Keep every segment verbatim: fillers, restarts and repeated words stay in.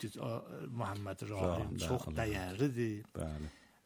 Müfti Muhammed Rahim çox dəyərlidir. Bəli.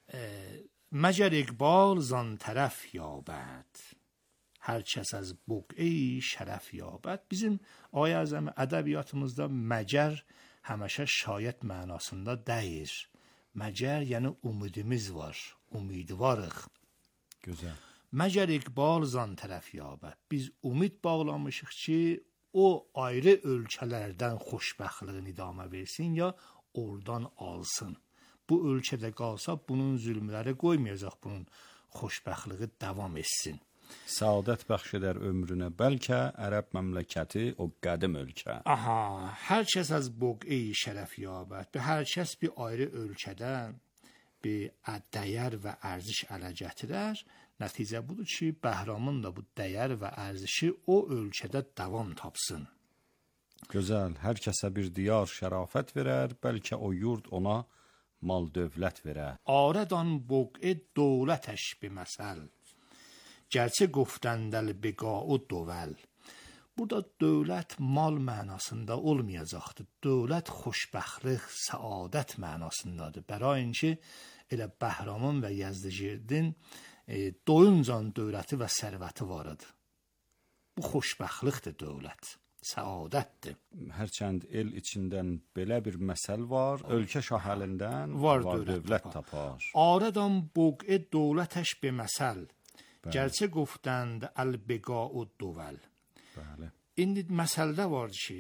Məgər iqbal zan tərəf yabad, hər kəs az buq'e şərəf yabad. Bizim ayə əzəmi ədəbiyyatımızda məgər həmişə şayət mənasında deyir. Məgər yəni umudimiz var, umidvarıq. Gözəl. Məgər iqbal zan tərəf yabad. Biz umid bağlamışıq ki, o ayrı ölkələrdən xoşbəxtliyin idamə versin ya oradan alsın. Bu ölkədə qalsa bunun zülmləri qoymayacaq, bunun xoşbəxtliyi davam etsin. Səadət bəxş edər ömrünə, bəlkə ərəb məmləkəti o qədim ölkə. Aha, hər kəs az buq'e şərəf yabad. Be hər kəs bir ayrı ölkədən bir dəyər və ərziş ələ gətirər. Nəticə budur ki, Bəhramın da bu dəyər və ərzişi o ölkədə davam tapsın. Gözəl, hər kəsə bir diyar şərafət verər, bəlkə o yurd ona mal dövlət verər. Aradan buq'e dövlətəş bir məsəl, gərçə qoftəndəl biqa'u dovel. Burada dövlət mal mənasında olmayacaqdır. Dövlət xoşbəxtlik, səadət mənasındadır. Bərain ki, elə Bəhramın və Yezdigirdin e, doyuncan dövləti və sərvəti var idi. Bu xoşbəxtlikdir dövlət, səadətdir. Hərçənd el içindən belə bir məsəl var, ölkə şahəlindən var, var dövlət, dövlət tapar. tapar. Aradan buq'e dövlətəş bir məsəl, gərçə qoftənd əl-biqa'u dovel. Bəli. İndi məsəldə var ki,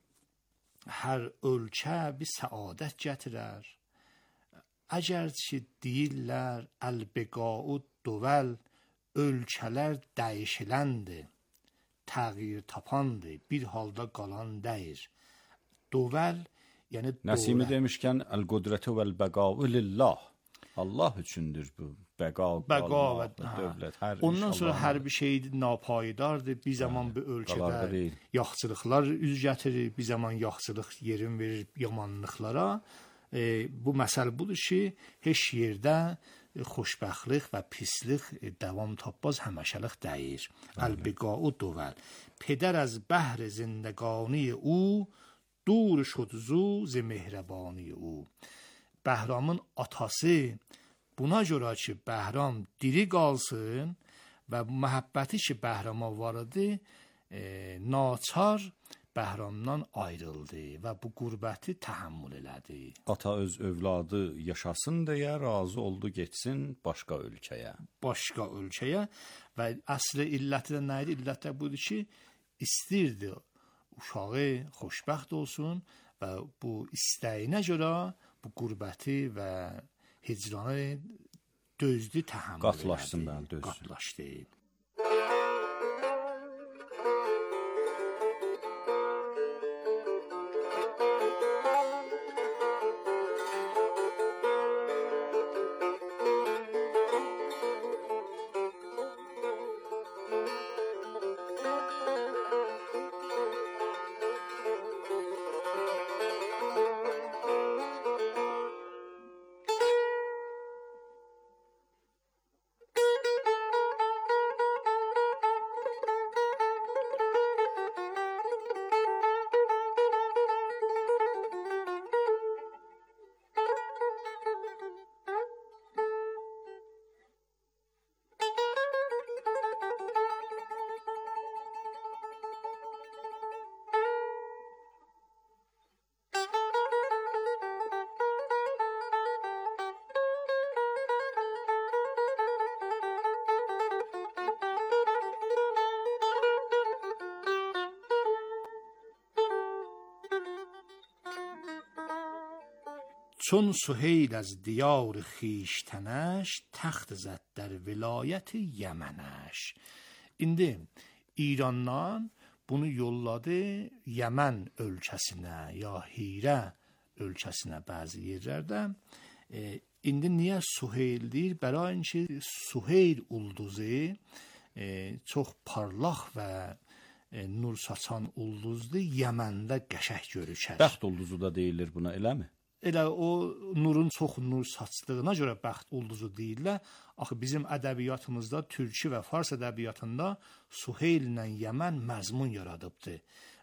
hər ölkə bir səadət gətirər. Əgər ki, deyirlər əl-biqa'u dovel, ölkələr dəyişiləndir, təğyir tapandır, bir halda qalan deyir. Dovel, yəni Nəsimi dövlət. demişkən, əl-qudrətü vəl-bəqa'u lillah. Allah üçündür bu bəqa, Bəqa və dövlət. Hər ondan sonra hər bir şey napayidardır. Bir zaman bir ölkədə yaxçılıqlar üz gətirir, bir zaman yaxçılıq yerin verir yamanlıqlara. E, bu məsəl budur ki, heç yerdə xoşbəxtlik və pislik e, davam tapmaz, həmişəlik deyir. Əl-biqa'u dovel. Peder az بهر زندگانی او دور شد زو ز مهربانی او. Bəhramın atası buna görə ki, Bəhram diri qalsın və məhəbbəti ki, Bəhrama var idi, e, naçar Bəhramdan ayrıldı və bu qürbəti təhəmmül elədi. Ata öz övladı yaşasın deyə razı oldu getsin başqa ölkəyə. Başqa ölkəyə və əsli illəti də nə idi? İllət də budur ki, istirdi uşağı xoşbəxt olsun və bu istəyinə görə bu qürbəti və hicranı dözdü, təhəmmül Qatlaşsın elədi. bəli, dözdü. Qatlaşdı. چون سهیل از دیار خیشتنش تخت زد در ولایت یمنش. İndi İrandan bunu yolladı Yəmən ölkəsinə ya Hirə ölkəsinə bəzi yerlərdə. E, indi niyə Suheyl deyir? Bərain ki, Suheyl ulduzu e, çox parlaq və e, nur saçan ulduzdur. Yəməndə qəşəng görükər. Bəxt ulduzu da deyilir buna, eləmi? Elə o nurun çox nur saçdığına görə bəxt ulduzu deyirlər. Axı bizim ədəbiyyatımızda, türkü və fars ədəbiyyatında Suheyl ilə Yəmən məzmun yaradıbdır.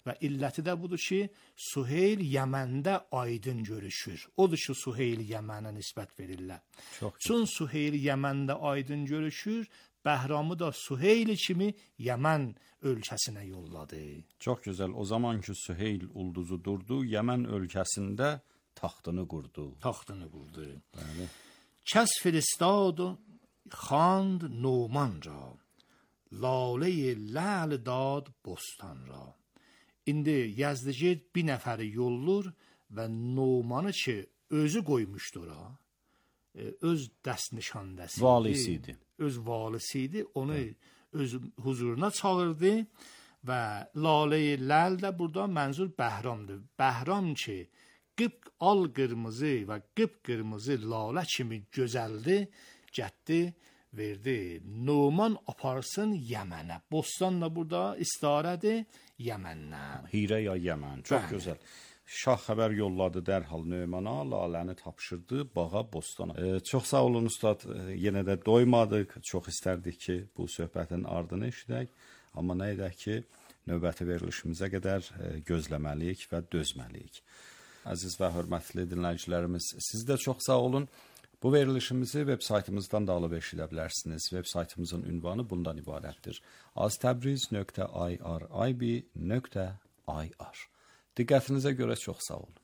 və illəti də budur ki, Süheyl Yəməndə aydın görüşür. Odur ki, Süheyl Yəmənə nisbət verirlər. Çün Süheyl Yəməndə aydın görüşür, Bəhramı da Süheyl kimi Yəmən ölkəsinə yolladı. Çox gözəl. O zaman ki, Süheyl ulduzu durdu, Yəmən ölkəsində taxtını qurdu. Taxtını qurdu. Bəli. Kəs فرستاد و خواند نومان را لاله لعل داد بستان را. İndi Yəzdicid bir nəfəri yollur və Numanı ki, özü qoymuşdu ora, öz dəst nişandəsi, valisi idi. Öz valisi idi, onu evet. öz huzuruna çağırdı və Lalə-i Ləl də burada mənzur Bəhramdır. Bəhram ki, qıp al qırmızı və qıp qırmızı lalə kimi gözəldi, getdi, verdi. Numan aparsın Yəmənə. Bostan da burada istarədir Yəməndən. Hirə ya Yəmən. Çox Bəli. Gözəl. Şah xəbər yolladı dərhal Nömana, laləni tapşırdı bağa, bostana. Ee, çox sağ olun ustad. Ee, yenə də doymadıq. Çox istərdik ki, bu söhbətin ardını eşidək. Amma nə edək ki, növbəti verilişimizə qədər e, gözləməliyik və dözməliyik. Əziz və hörmətli dinləyicilərimiz, siz də çox sağ olun. Bu verilişimizi web saytımızdan da alıb eşidə bilərsiniz. Web saytımızın ünvanı bundan ibarətdir. aztabriz nöqtə irib nöqtə ir. Diqqətinizə görə çox sağ olun.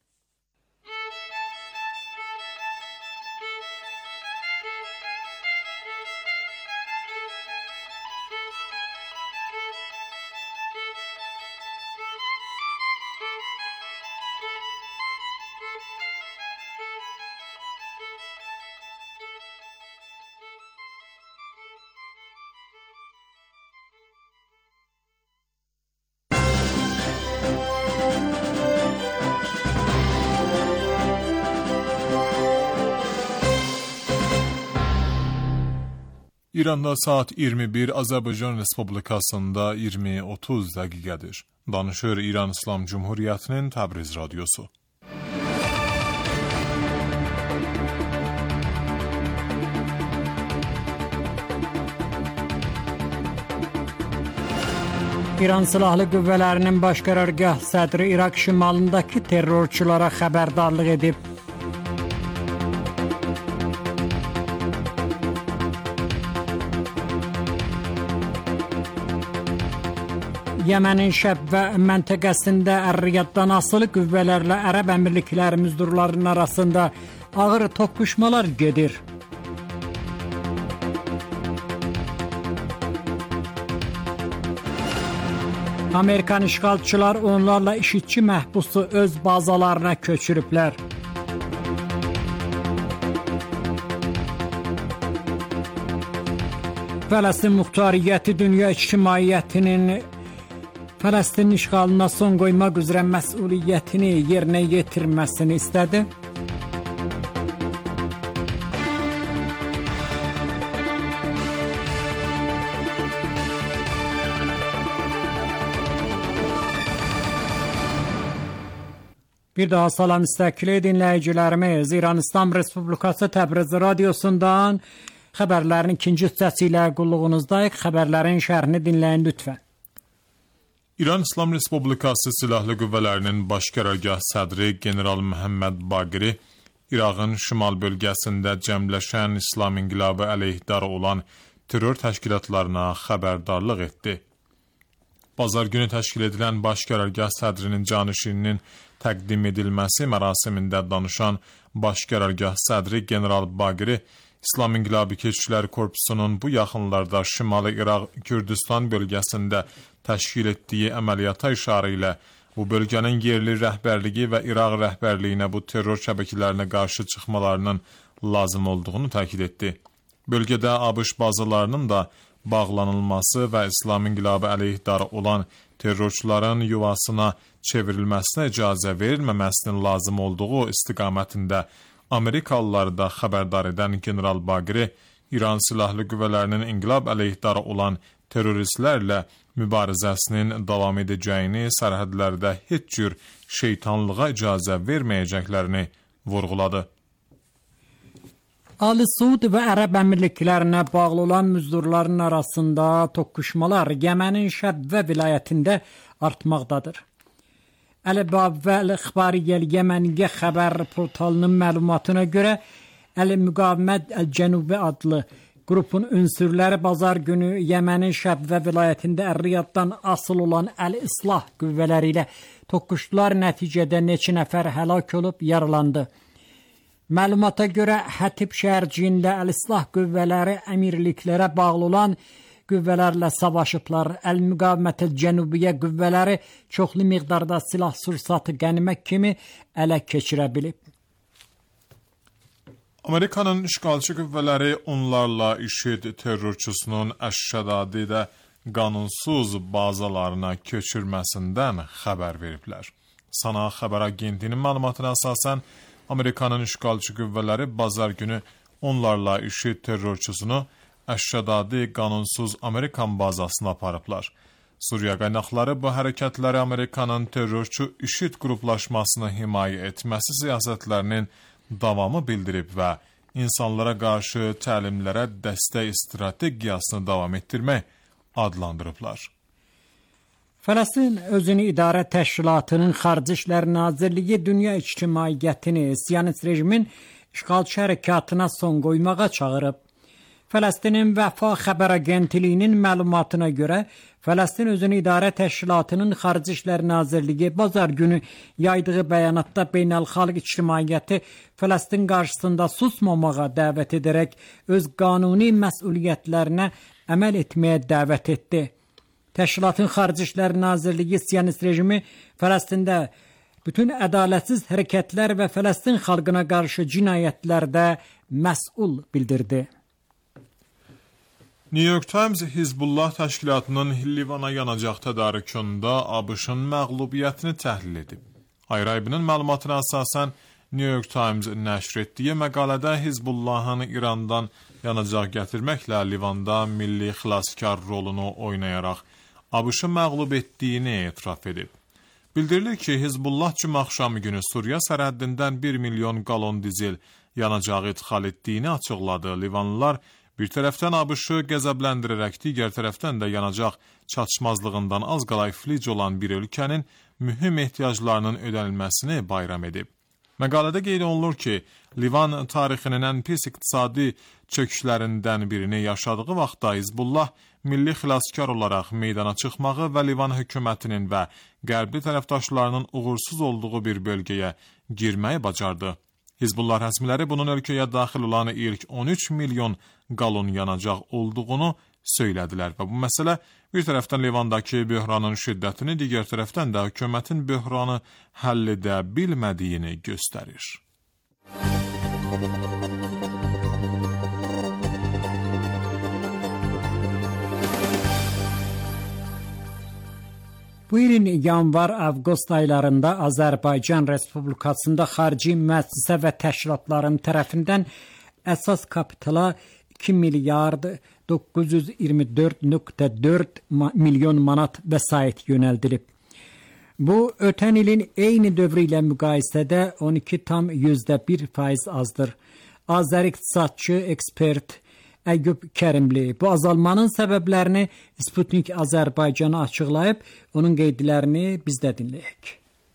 İranda saat iyirmi bir, Azərbaycan Respublikasında iyirmi otuz dəqiqədir. Danışır İran İslam Cumhuriyyətinin Təbriz radiosu. İran Silahlı Qüvvələrinin Baş Qərargah sədri İraq şimalındakı terrorçulara xəbərdarlıq edib. Yəmənin şərq və məntəqəsində Ər-Riyaddan asılı qüvvələrlə Ərəb Əmirlikləri müzdurlarının arasında ağır toqquşmalar gedir. Amerikan işğalçılar onlarla işitçi məhbusu öz bazalarına köçürüblər. Fələstin Muxtariyyəti dünya ictimaiyyətinin Fələstin işğalına son qoymaq üzrə məsuliyyətini yerinə yetirməsini istədi. Bir daha salam istəkli dinləyicilərimiz, İran İslam Respublikası Təbriz radiosundan xəbərlərin ikinci hissəsi ilə qulluğunuzdayıq. Xəbərlərin şərhini dinləyin lütfən. İran İslam Respublikası Silahlı Qüvvələrinin Baş Qərargah sədri General Məhəmməd Baqiri İraqın şimal bölgəsində cəmləşən İslam İnqilabı əleyhdarı olan terror təşkilatlarına xəbərdarlıq etdi. Bazar günü təşkil edilən Baş Qərargah sədrinin canişininin təqdim edilməsi mərasimində danışan Baş Qərargah sədri General Baqiri İslam İnqilabı Keşikçiləri Korpusunun bu yaxınlarda Şimali İraq Kürdistan bölgəsində təşkil etdiyi əməliyyata işarə ilə bu bölgənin yerli rəhbərliyi və İraq rəhbərliyinə bu terror şəbəkələrinə qarşı çıxmalarının lazım olduğunu təkid etdi. Bölgədə ABŞ bazalarının da bağlanılması və İslam İnqilabı əleyhdarı olan terrorçuların yuvasına çevrilməsinə icazə verilməməsinin lazım olduğu istiqamətində Amerikalıları da xəbərdar edən General Baqiri, İran Silahlı Qüvvələrinin inqilab əleyhdarı olan terroristlərlə mübarizəsinin davam edəcəyini, sərhədlərdə heç cür şeytanlığa icazə verməyəcəklərini vurğuladı. Ali Suud və Ərəb Əmirliklərinə bağlı olan müzdurların arasında toqquşmalar Yəmənin Şəbvə vilayətində artmaqdadır. Əl-Bab və Əl-İxbariyyəl Yəməniyyə xəbər portalının məlumatına görə Əl-Müqavimət Əl-Cənubi adlı qrupun ünsürləri bazar günü Yəmənin Şəbvə vilayətində Əl-Riyaddan asıl olan Əl-İslah qüvvələri ilə toqquşdular. Nəticədə neçə nəfər həlak olub, yaralandı. Məlumata görə Hətib şəhərciyində Əl-İslah qüvvələri əmirliklərə bağlı olan qüvvələrlə savaşıblar. Əl-Müqavimət Əl-Cənubiyyə qüvvələri çoxlu miqdarda silah sursatı qənimət kimi ələ keçirə bilib. Amerikanın işğalçı qüvvələri onlarla IŞİD terrorçusunun Əş-Şədadidə qanunsuz bazalarına köçürməsindən xəbər veriblər. Sana xəbər agentinin məlumatına əsasən Amerikanın işğalçı qüvvələri bazar günü onlarla IŞİD terrorçusunu Əş-Şədadi qanunsuz Amerikan bazasına aparıblar. Suriya qaynaqları bu hərəkətləri Amerikanın terrorçu IŞİD qruplaşmasını himayə etməsi siyasətlərinin davamı bildirib və insanlara qarşı təlimlərə dəstək strategiyasını davam etdirmək adlandırıblar. Fələstin Özünü İdarə Təşkilatının Xarici İşlər Nazirliyi dünya ictimaiyyətini Siyonist rejimin işğalçı hərəkatına son qoymağa çağırıb. Fələstinin Vəfa xəbər agentliyinin məlumatına görə Fələstin Özünü İdarə Təşkilatının Xarici İşlər Nazirliyi bazar günü yaydığı bəyanatda beynəlxalq ictimaiyyəti Fələstin qarşısında susmamağa dəvət edərək öz qanuni məsuliyyətlərinə əməl etməyə dəvət etdi. Təşkilatın Xarici İşlər Nazirliyi Siyonist rejimi Fələstində bütün ədalətsiz hərəkətlər və Fələstin xalqına qarşı cinayətlərdə məsul bildirdi. New York Times Hizbullah təşkilatının Livana yanacaq tədarükündə ABŞ-ın məğlubiyyətini təhlil edib. Ayrayibinin məlumatına əsasən New York Times nəşr etdiyi məqalədə Hizbullahın İrandan yanacaq gətirməklə Livanda milli xilaskar rolunu oynayaraq ABŞ-ı məğlub etdiyini etiraf edib. Bildirilir ki, Hizbullah cümə axşamı günü Suriya sərhəddindən bir milyon qalon dizel yanacağı idxal etdiyini açıqladı. Livanlılar bir tərəfdən ABŞ-ı qəzəbləndirərək, digər tərəfdən də yanacaq çatışmazlığından az qala iflic olan bir ölkənin mühüm ehtiyaclarının ödənilməsini bayram edib. Məqalədə qeyd olunur ki, Livan tarixinin ən pis iqtisadi çöküşlərindən birini yaşadığı vaxtda Hizbullah milli xilaskar olaraq meydana çıxmağı və Livan hökumətinin və qərbli tərəfdaşlarının uğursuz olduğu bir bölgəyə girməyi bacardı. Hizbullah rəsmiləri bunun ölkəyə daxil olan ilk on üç milyon qalon yanacaq olduğunu söylədilər və bu məsələ bir tərəfdən Livandakı böhranın şiddətini, digər tərəfdən də hökumətin böhranı həll edə bilmədiyini göstərir. Bu ilin yanvar-avqust aylarında Azərbaycan Respublikasında xarici müəssisə və təşkilatların tərəfindən əsas kapitala iki milyard doqquz yüz iyirmi dörd nöqtə dörd milyon manat vəsait yönəldilib. Bu, ötən ilin eyni dövrü ilə müqayisədə on iki tam yüzdə bir faiz azdır. Azər iqtisadçı, ekspert Əyyub Kərimli bu azalmanın səbəblərini Sputnik Azərbaycana açıqlayıb, onun qeydlərini biz də dinləyək.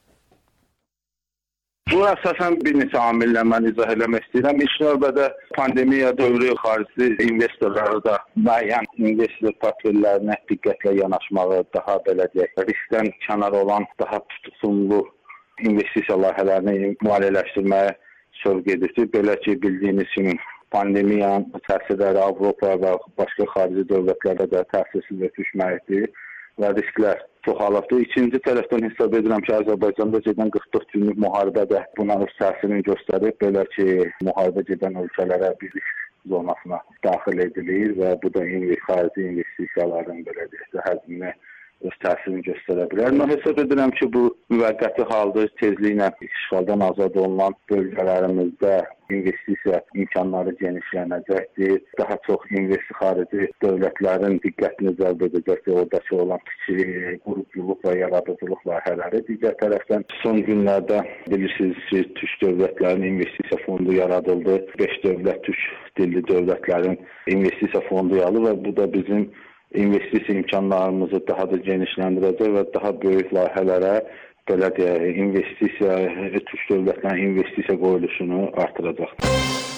Bu əsasən bir neçə amillə mən izah eləmək istəyirəm. İlk növbədə pandemiya dövrü xarici investorları da müəyyən investor portfellərinə diqqətlə yanaşmağı, daha belə deyək, riskdən kənar olan daha tutumlu investisiya layihələrini maliyyələşdirməyə sövq edir. Belə ki, bildiyiniz kimi pandemiyanın təsirləri Avropa və başqa xarici dövlətlərdə də təsirsiz ötüşməkdir və risklər çoxalıbdır. İkinci tərəfdən hesab edirəm ki, Azərbaycanda gedən qırx dörd günlük müharibə də buna öz təsirini göstərib. Belə ki, müharibə gedən ölkələrə bir risk zonasına daxil edilir və bu da xarici investisiyaların belə deyək, həcmini öz təsirini göstərə bilər. Mən hesab edirəm ki, bu müvəqqəti haldır. Tezliklə işğaldan azad olunan bölgələrimizdə investisiya imkanları genişlənəcəkdir. Daha çox investisiya xarici dövlətlərin diqqətini cəlb edəcəkdir. Oradakı olan kiçik quruculuq və yaradıcılıq layihələri. Digər tərəfdən son günlərdə bilirsiniz ki, türk dövlətlərinin investisiya fondu yaradıldı. beş dövlət türk dilli dövlətlərin investisiya fondu yalı və bu da bizim investisiya imkanlarımızı daha da genişləndirəcək və daha böyük layihələrə belə deyək, investisiya, türk dövlətlərinin investisiya qoyuluşunu artıracaqdır.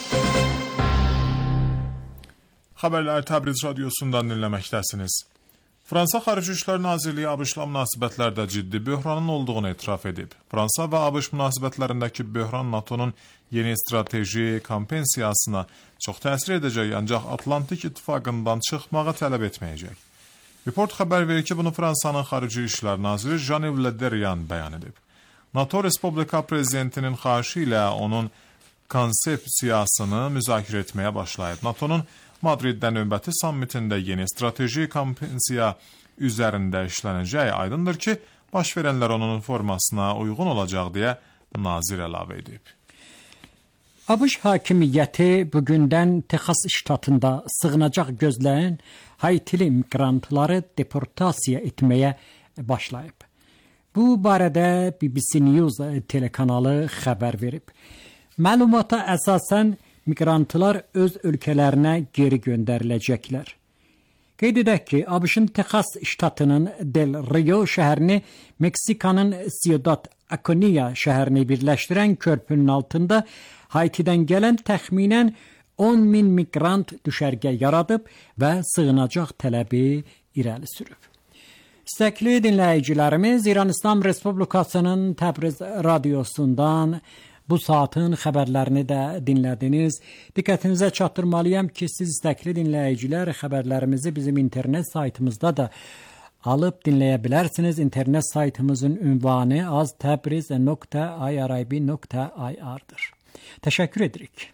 Xəbərləri Təbriz radiosundan dinləməkdəsiniz. Fransa Xarici İşlər Nazirliyi ABŞ-la münasibətlərdə ciddi böhranın olduğunu etiraf edib. Fransa və ABŞ münasibətlərindəki böhran NATO'nun yeni strateji kompensiyasına çox təsir edəcək, ancaq Atlantik İttifaqından çıxmağı tələb etməyəcək. Report xəbər verir ki, bunu Fransanın Xarici İşlər Naziri Jean-Yves Le Drian bəyan edib. NATO Respublika Prezidentinin xahişi ilə onun konsepsiyasını müzakirə etməyə başlayıb. NATO'nun Madriddə növbəti sammitində yeni strateji kompensiya üzərində işlənəcək. Aydındır ki, baş verənlər onun formasına uyğun olacaq deyə nazir əlavə edib. ABŞ hakimiyyəti bugündən Texas ştatında sığınacaq gözləyən Haitili migrantları deportasiya etməyə başlayıb. Bu barədə B B C News telekanalı xəbər verib. Məlumata əsasən migrantlar öz ölkələrinə geri göndəriləcəklər. Qeyd edək ki, ABŞ-ın Texas ştatının Del Rio şəhərini Meksikanın Ciudad Acuña şəhərini birləşdirən körpünün altında Haitidən gələn təxminən on min migrant düşərgə yaradıb və sığınacaq tələbi irəli sürüb. İstəkli dinləyicilərimiz, İran İslam Respublikasının Təbriz radiosundan bu saatın xəbərlərini də dinlədiniz. Diqqətinizə çatdırmalıyam ki, siz istəkli dinləyicilər xəbərlərimizi bizim internet saytımızda da alıb dinləyə bilərsiniz. İnternet saytımızın ünvanı aztabriz nöqtə irib nöqtə ir'dir. Təşəkkür edirik.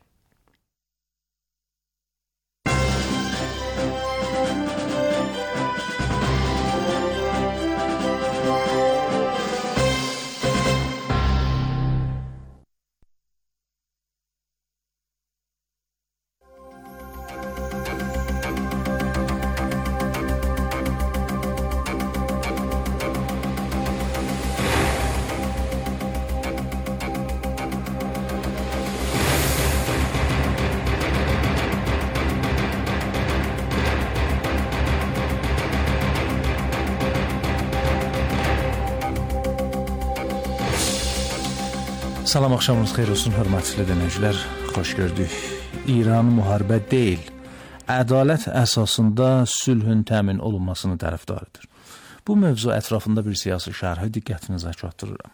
Salam, axşamınız xeyir olsun, hörmətli dinləyicilər. Xoş gördük. İran müharibə deyil, ədalət əsasında sülhün təmin olunmasını tərəfdarıdır. Bu mövzu ətrafında bir siyasi şərhi diqqətinizə çatdırıram.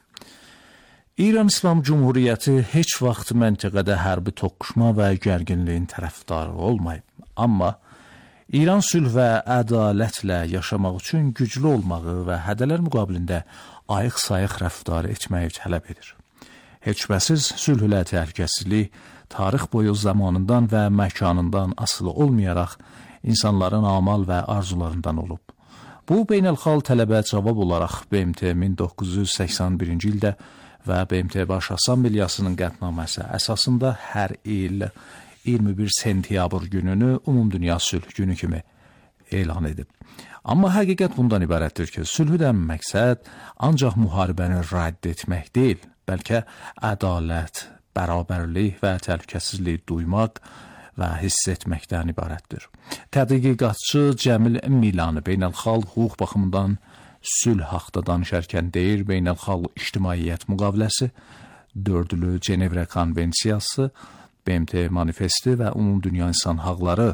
İran İslam Cumhuriyyəti heç vaxt məntəqədə hərbi toqquşma və gərginliyin tərəfdarı olmayıb. Amma İran sülh və ədalətlə yaşamaq üçün güclü olmağı və hədələr müqabilində ayıq-sayıq rəftar etməyi tələb edir. Heç şübhəsiz sülh ilə təhlükəsizlik tarix boyu zamanından və məkanından asılı olmayaraq insanların amal və arzularından olub. Bu beynəlxalq tələbə cavab olaraq B M T min doqquz yüz səksən birinci ildə və B M T Baş Assambleyasının qətnaməsi əsasında hər il iyirmi bir sentyabr gününü Ümumdünya Sülh Günü kimi elan edib. Amma həqiqət bundan ibarətdir ki, sülhüdən məqsəd ancaq müharibəni rədd etmək deyil, bəlkə ədalət, bərabərlik və təhlükəsizlik duymaq və hiss etməkdən ibarətdir. Tədqiqatçı Cəmil Milani beynəlxalq hüquq baxımından sülh haqqında danışarkən deyir, beynəlxalq ictimaiyyət müqaviləsi, dördlü Cenevrə konvensiyası, B M T manifesti və Ümumdünya İnsan Haqları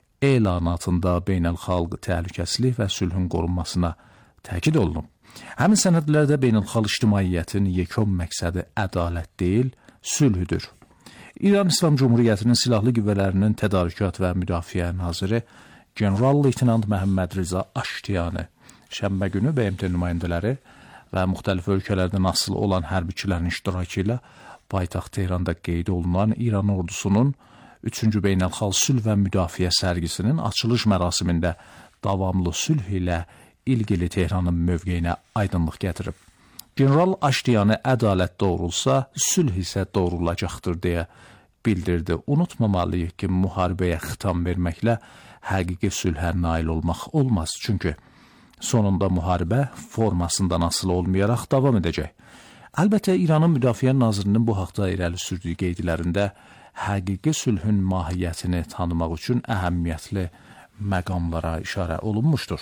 elanatında beynəlxalq təhlükəsizlik və sülhün qorunmasına təkid olunub. Həmin sənədlərdə beynəlxalq ictimaiyyətin yekun məqsədi ədalət deyil, sülhüdür. İran İslam Cumhuriyyətinin silahlı qüvvələrinin tədarükat və müdafiə naziri General-Leytenant Məhəmməd Rza Aştiyani şənbə günü B M T nümayəndələri və müxtəlif ölkələrdən asılı olan hərbiçilərin iştirakı ilə paytaxt Tehranda qeyd olunan İran ordusunun üçüncü beynəlxalq sülh və müdafiə sərgisinin açılış mərasimində davamlı sülh ilə ilgili Tehranın mövqeyinə aydınlıq gətirib. General Aştiyani ədalət doğrulsa, sülh isə doğrulacaqdır deyə bildirdi. Unutmamalıyıq ki, müharibəyə xitam verməklə həqiqi sülhə nail olmaq olmaz. Çünki sonunda müharibə formasından asılı olmayaraq davam edəcək. Əlbəttə, İranın Müdafiə Nazirinin bu haqda irəli sürdüyü qeydlərində həqiqi sülhün mahiyyətini tanımaq üçün əhəmiyyətli məqamlara işarə olunmuşdur.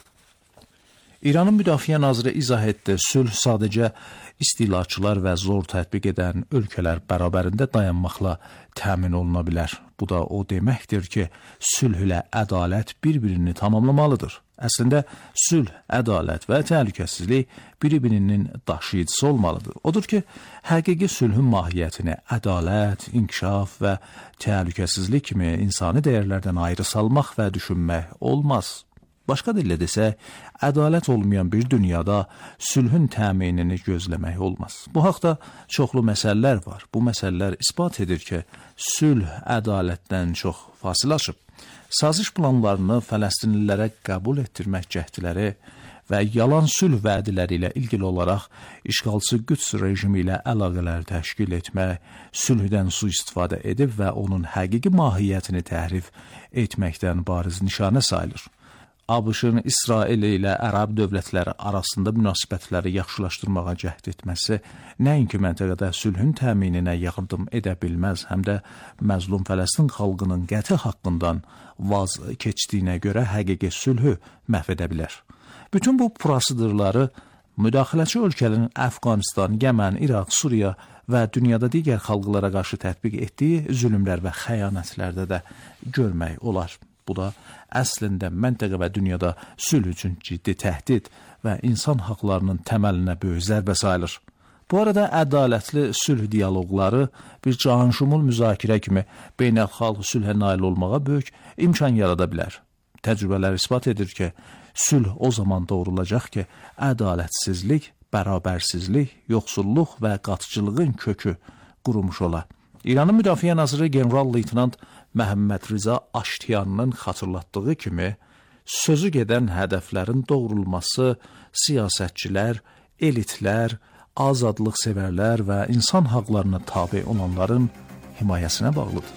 İranın Müdafiə Naziri izah etdi, sülh sadəcə istilaçılar və zor tətbiq edən ölkələr bərabərində dayanmaqla təmin oluna bilər. Bu da o deməkdir ki, sülh ilə ədalət bir-birini tamamlamalıdır. Əslində, sülh, ədalət və təhlükəsizlik bir-birinin daşıyıcısı olmalıdır. Odur ki, həqiqi sülhün mahiyyətini ədalət, inkişaf və təhlükəsizlik kimi insani dəyərlərdən ayrı salmaq və düşünmək olmaz. Başqa dillə desək, ədalət olmayan bir dünyada sülhün təminini gözləmək olmaz. Bu haqda çoxlu məsələlər var. Bu məsələlər isbat edir ki, sülh ədalətdən çox fasilə açıb. Saziş planlarını Fələstinlilərə qəbul etdirmək cəhdləri və yalan sülh vədiləri ilə ilgili olaraq işğalçı Qüds rejimi ilə əlaqələr təşkil etmək, sülhdən sui-istifadə edib və onun həqiqi mahiyyətini təhrif etməkdən bariz nişanə sayılır. ABŞ-ın İsrail ilə ərəb dövlətləri arasında münasibətləri yaxşılaşdırmağa cəhd etməsi nəinki məntəqədə sülhün təmininə yardım edə bilməz, həm də məzlum Fələstin xalqının qəti haqqından vaz keçdiyinə görə həqiqi sülhü məhv edə bilər. Bütün bu prosedurları müdaxiləçi ölkələrin Əfqanistan, Yəmən, İraq, Suriya və dünyada digər xalqlara qarşı tətbiq etdiyi zülmlər və xəyanətlərdə də görmək olar. Bu da əslində məntəqə və dünyada sülh üçün ciddi təhdid və insan haqlarının təməlinə böyük zərbə sayılır. Bu arada ədalətli sülh diyaloqları bir cahanşumul müzakirə kimi beynəlxalq sülhə nail olmağa böyük imkan yarada bilər. Təcrübələr isbat edir ki, sülh o zaman doğrulacaq ki, ədalətsizlik, bərabərsizlik, yoxsulluq və qatıcılığın kökü qurumuş ola. İranın Müdafiə Naziri General-Leytenant Məhəmməd Rıza Aştiyanın xatırlatdığı kimi, sözü gedən hədəflərin doğrulması siyasətçilər, elitlər, azadlıq sevərlər və insan haqlarına tabe olanların himayəsinə bağlıdır.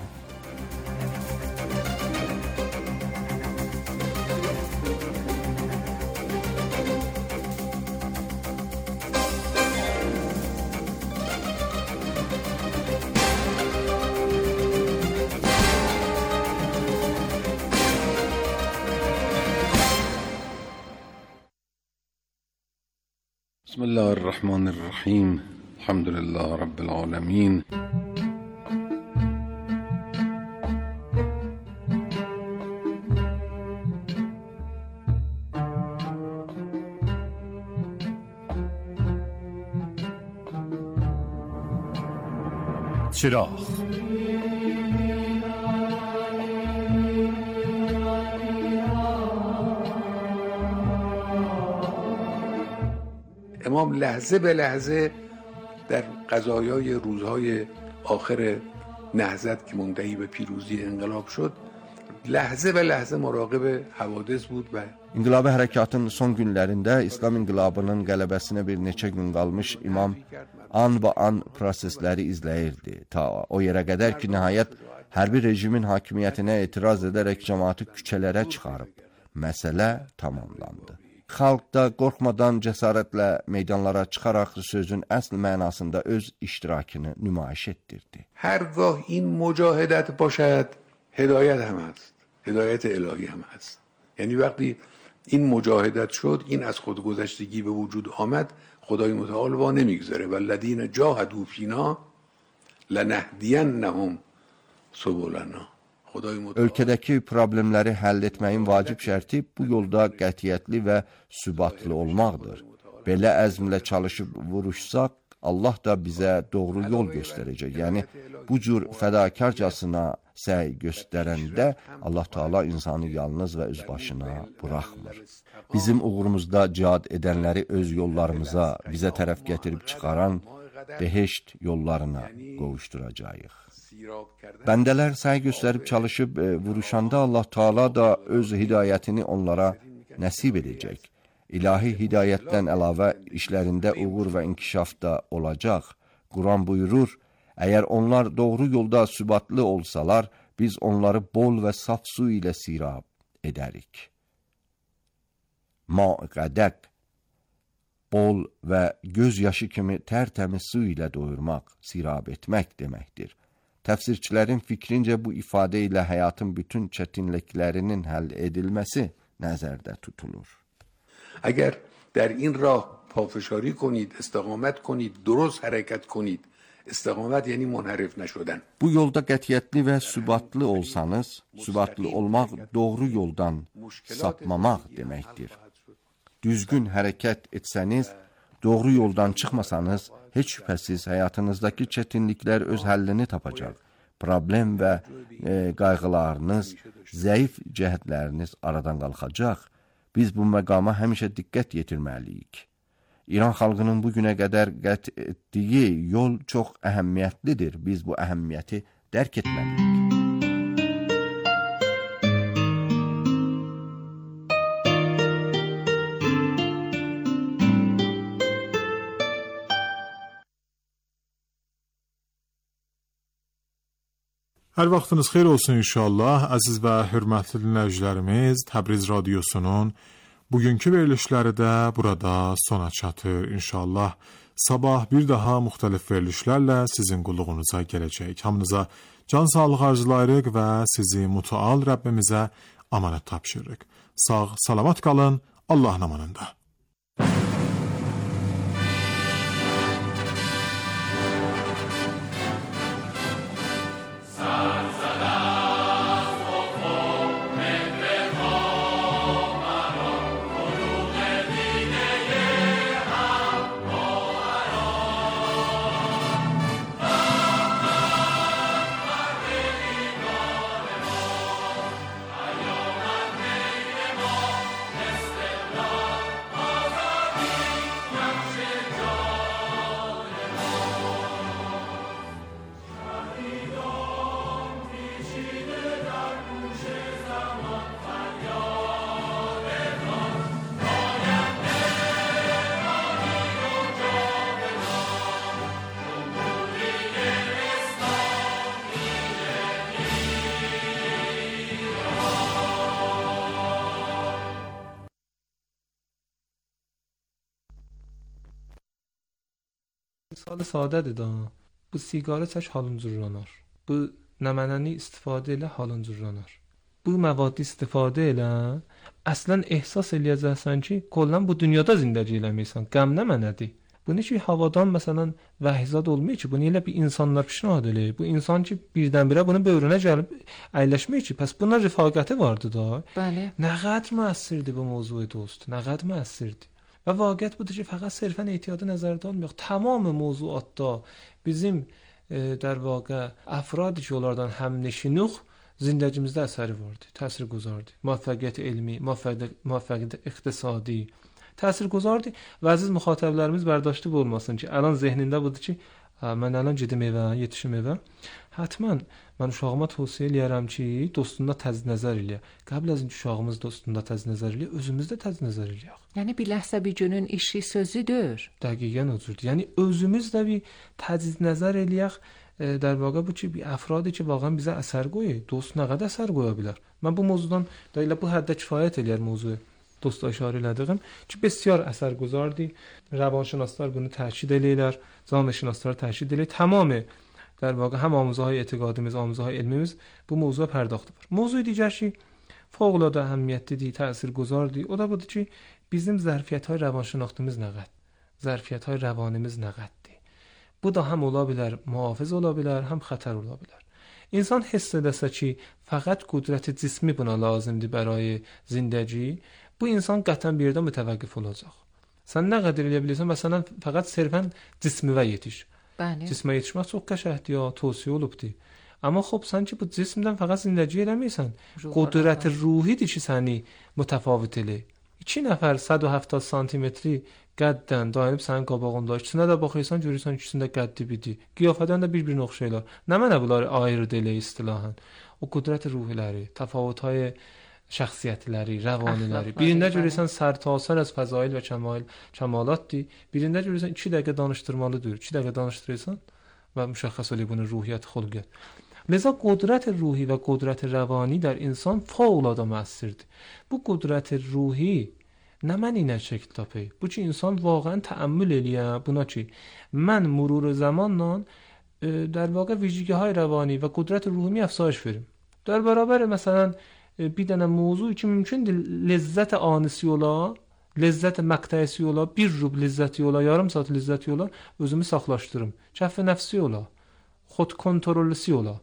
بسم الله الرحمن الرحيم الحمد لله رب العالمين چراغ امام لحظه به لحظه در قضایای روزهای آخر نهضت که منتهی به پیروزی انقلاب شد لحظه به لحظه مراقب حوادث بود və İnqilabi hərəkatın son günlərində İslam inqilabının qələbəsinə bir neçə gün qalmış imam an və an prosesləri izləyirdi. Ta o yerə qədər ki, nəhayət hərbi rejimin hakimiyyətinə etiraz edərək cəmaatı küçələrə çıxarıb. Məsələ tamamlandı. Xalq da qorxmadan cəsarətlə meydanlara çıxaraq sözün əsl mənasında öz iştirakını nümayiş etdirdi. هرگاه این مجاهدت باشد هدایت هم هست، هدایت الهی هم هست. یعنی وقتی این مجاهدت شد، این از خودگذشتگی به وجود آمد، خدای متعال وا نمیگذاره. والذین جاهدوا فینا لنهدینهم سبلنا. Ölkədəki problemləri həll etməyin vacib şərti bu yolda qətiyyətli və sübatlı olmaqdır. Belə əzmlə çalışıb vuruşsaq, Allah da bizə doğru yol göstərəcək. Yəni, bu cür fədakarcasına səy göstərəndə Allah Teala insanı yalnız və öz başına buraxmır. Bizim uğurumuzda cihad edənləri öz yollarımıza, bizə tərəf gətirib çıxaran beheşt yollarına qovuşduracağıq. Bəndələr səy göstərib çalışıb e, vuruşanda Allah Teala da öz hidayətini onlara nəsib edəcək. İlahi hidayətdən əlavə işlərində uğur və inkişaf da olacaq. Quran buyurur, əgər onlar doğru yolda sübatlı olsalar, biz onları bol və saf su ilə sirab edərik. Ma'qədək, bol və göz yaşı kimi tərtəmiz su ilə doyurmaq, sirab etmək deməkdir. Təfsirçilərin fikrincə bu ifadə ilə həyatın bütün çətinliklərinin həll edilməsi nəzərdə tutulur. اگر در این راه پافشاری کنید، استقامت کنید، درست حرکت کنید. استقامت یعنی منحرف نشدن. Bu yolda qətiyyətli və sübatlı olsanız, sübatlı olmaq doğru yoldan sapmamaq deməkdir. Düzgün hərəkət etsəniz, doğru yoldan çıxmasanız, heç şübhəsiz həyatınızdakı çətinliklər öz həllini tapacaq. Problem və e, qayğılarınız, zəif cəhətləriniz aradan qalxacaq. Biz bu məqama həmişə diqqət yetirməliyik. İran xalqının bu günə qədər qət etdiyi yol çox əhəmiyyətlidir. Biz bu əhəmiyyəti dərk etməliyik. Hər vaxtınız xeyir olsun inşallah. Əziz və hörmətli dinləyicilərimiz, Təbriz radiosunun bugünkü verilişləri də burada sona çatır inşallah. Sabah bir daha müxtəlif verilişlərlə sizin qulluğunuza gələcək. Hamınıza can sağlığı arzulayırıq və sizi mütəal Rəbbimizə amanət tapşırırıq. Sağ, salamat qalın, Allahın amanında. Misal sadədir da. Bu siqarı çək halın cürranar. Bu nəmənəni istifadə elə halın cürranar. Bu məvadi istifadə elə əslən ehsas eləyəcəksən ki, kollən bu dünyada zindəci eləməyəsən. Qəm nə mənədir? Bunu ki, havadan məsələn vəhizad olmuyor ki, bunu elə bir insanlar pişnahad eləyir. Bu insan ki, birdən-birə bunun böyrünə gəlib əyləşmir ki, pəs buna rifaqəti vardı da. Bəli. Nə qədər müəssirdir bu mövzu dost, nə qədər müəssirdir. Və vaqiət budur ki, fəqət sırfən ehtiyadı nəzərdə almıyor. Tamam mövzuatda bizim e, در واقع افرادی که onlardan həmneşinuq zindəcimizdə əsəri vardı, təsirgüzardı. Müvəffəqiyyət elmi, müvəffəqiyyət iqtisadi təsirgüzardı və əziz müxatəblərimiz bərdاشtı olmasın ki, əlan zehnində budur ki, mən əlan gedim evə, yetişim evə. Hətmən mən uşağıma tövsiyə eləyərəm ki, dostunda təz nəzər eləyə. Qəbl az uşağımız dostunda təz nəzər eləyə, özümüz də təz nəzər eləyək. Yəni bir ləhsə bir günün işi sözüdür. Dəqiqən o cürdür. Yəni özümüz də bir təz nəzər eləyək. در واقع bu ki, bir افرادی ki, واقعا bizə əsər qoyur. Dost nə qədər əsər qoya bilər? Mən bu mövzudan da elə bu həddə kifayət eləyər mövzuya. Dosta işarə elədiyim ki, bəsiyar əsərgüzardır. Rəvanşünaslar bunu təkid eləyirlər, canşünaslar təkid eləyir. Tamamı در واقع هم آموزهای اعتقادimiz, آموزهای علmimiz bu mövzuya pərdəxtdir. Mövzu digər ki, fövqəladə əhəmiyyətlidir, təsirgüzardır. O da budur ki, bizim zərfiyyətlər rəvanşünaxtımız nə qədər? Zərfiyyətlər rəvanimiz nə qəddir? Bu da həm ola bilər, mühafiz ola bilər, həm xətər ola bilər. İnsan hiss edəsə ki, fəqət qudrət cismi buna lazımdır برای zindəci, bu insan qətlən bir yerdə mütəvəqqif olacaq. Sən nə qədər eləyə bilirsən, məsələn, fəqət sırfən cismivə yetiş. Bəli. Cismə yetişmək çox qəşəngdir ya, tövsiyə olubdur. Amma xop sən ki, bu cismdən fəqət zindəci eləmirsən. Qudrət ruhidir ki, səni mütəfavit eləyir. İki nəfər صد و هفتاد santimetri qəddən dayanıb sənin qabağında. İkisinə də baxırsan, görürsən ikisində qəddi bidir. Qiyafədən də bir-birinə oxşayırlar. Nə mənə bunları ayırd elə istilahən? O qudrət ruhiləri, təfavüthay şəxsiyyətləri, rəvaniləri. Birində görürsən sərtasər az fəzail və kəmal, kəmalatdır. Birində görürsən iki dəqiqə danışdırmalıdır. iki dəqiqə danışdırırsan və müşəxəs olur bunun ruhiyyət, xulqət. لذا قدرت روحی و قدرت روانی در انسان فوق‌العاده موثرdır. Bu قدرت روحی nə məni nə şəkil tapır. Bu ki insan واقعا تأمل eləyər buna ki mən مرور zamanla در واقع ویژگی های روانی و قدرت روحی افزایش verیم. در برابر مثلا bir dənə mövzu ki mümkündür lezzət anisi ola, lezzət məqtəsi ola, bir rub lezzəti ola, yarım saat lezzəti ola, özümü saxlaşdırım. Kəff nəfsi ola, xod kontrollüsü ola.